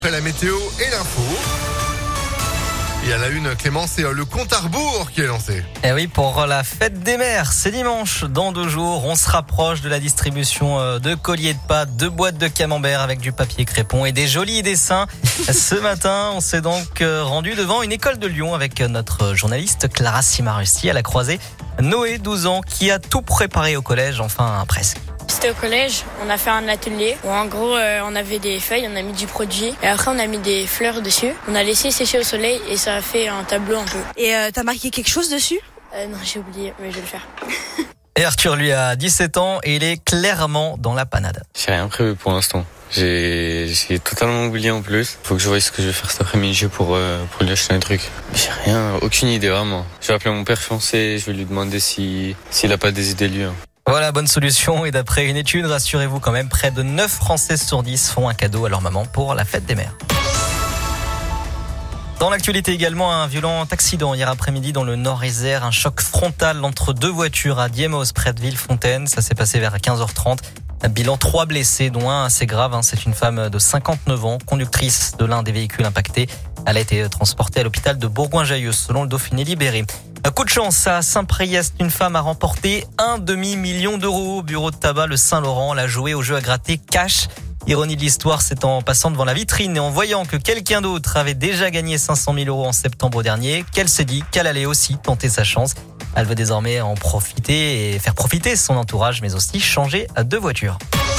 Après la météo et l'info. Et à la une, Clément, c'est le compte à rebours qui est lancé. Et oui, pour la fête des mères, c'est dimanche. Dans 2 jours, on se rapproche de la distribution de colliers de pâtes, de boîtes de camembert avec du papier crépon et des jolis dessins. Ce matin, on s'est donc rendu devant une école de Lyon avec notre journaliste Clara Simarusti. Elle a croisé Noé, 12 ans, qui a tout préparé au collège, enfin presque. C'était au collège, on a fait un atelier où en gros on avait des feuilles, on a mis du produit et après on a mis des fleurs dessus. On a laissé sécher au soleil et ça a fait un tableau un peu. Et t'as marqué quelque chose dessus ? Non, j'ai oublié, mais je vais le faire. Et Arthur, lui, a 17 ans et il est clairement dans la panade. J'ai rien prévu pour l'instant. J'ai totalement oublié en plus. Faut que je voie ce que je vais faire cet après-midi pour lui acheter un truc. J'ai rien, aucune idée vraiment. Je vais appeler mon père fiancé, je vais lui demander s'il a pas des idées lui. Voilà, bonne solution. Et d'après une étude, rassurez-vous quand même, près de 9 Français sur 10 font un cadeau à leur maman pour la fête des mères. Dans l'actualité également, un violent accident hier après-midi dans le Nord-Isère. Un choc frontal entre 2 voitures à Diemos, près de Villefontaine. Ça s'est passé vers 15h30. Un bilan 3 blessés, dont un assez grave. C'est une femme de 59 ans, conductrice de l'un des véhicules impactés. Elle a été transportée à l'hôpital de Bourgoin-Jallieu, selon le Dauphiné Libéré. Un coup de chance à Saint-Priest, une femme a remporté 1,5 million d'euros au bureau de tabac le Saint-Laurent. Elle a joué au jeu à gratter cash. Ironie de l'histoire, c'est en passant devant la vitrine et en voyant que quelqu'un d'autre avait déjà gagné 500 000 euros en septembre dernier qu'elle s'est dit qu'elle allait aussi tenter sa chance. Elle veut désormais en profiter et faire profiter son entourage, mais aussi changer de voiture.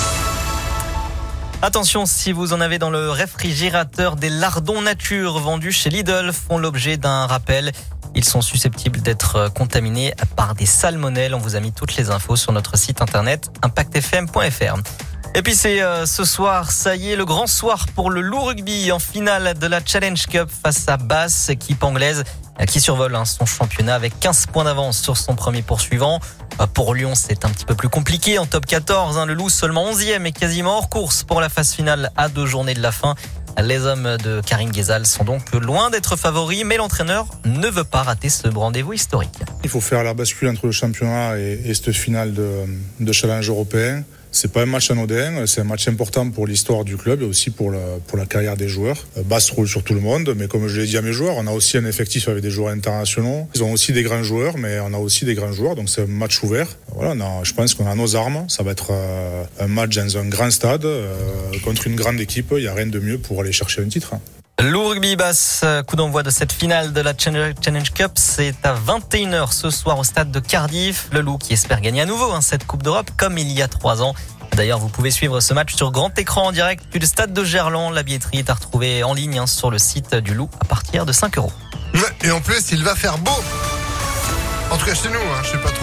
Attention, si vous en avez dans le réfrigérateur, des lardons nature vendus chez Lidl font l'objet d'un rappel. Ils sont susceptibles d'être contaminés par des salmonelles. On vous a mis toutes les infos sur notre site internet impactfm.fr. Et puis c'est ce soir, ça y est, le grand soir pour le Loup Rugby en finale de la Challenge Cup face à Basse, équipe anglaise qui survole son championnat avec 15 points d'avance sur son premier poursuivant. Pour Lyon, c'est un petit peu plus compliqué en top 14. Le Loup seulement 11e et quasiment hors course pour la phase finale à 2 journées de la fin. Les hommes de Karim Ghezal sont donc loin d'être favoris, mais l'entraîneur ne veut pas rater ce rendez-vous historique. Il faut faire la bascule entre le championnat et cette finale de challenge européen. C'est pas un match anodin, c'est un match important pour l'histoire du club et aussi pour la carrière des joueurs. Basse roule sur tout le monde, mais comme je l'ai dit à mes joueurs, on a aussi un effectif avec des joueurs internationaux. Ils ont aussi des grands joueurs, mais on a aussi des grands joueurs, donc c'est un match ouvert. Voilà, je pense qu'on a nos armes. Ça va être un match dans un grand stade contre une grande équipe. Il n'y a rien de mieux pour aller chercher un titre. Loup Rugby Basse, coup d'envoi de cette finale de la Challenge Cup, c'est à 21h ce soir au stade de Cardiff. Le Loup qui espère gagner à nouveau cette Coupe d'Europe comme il y a 3 ans. D'ailleurs, vous pouvez suivre ce match sur grand écran en direct du stade de Gerland. La billetterie est à retrouver en ligne sur le site du Loup à partir de 5 €. Et en plus, il va faire beau. En tout cas chez nous, je sais pas trop.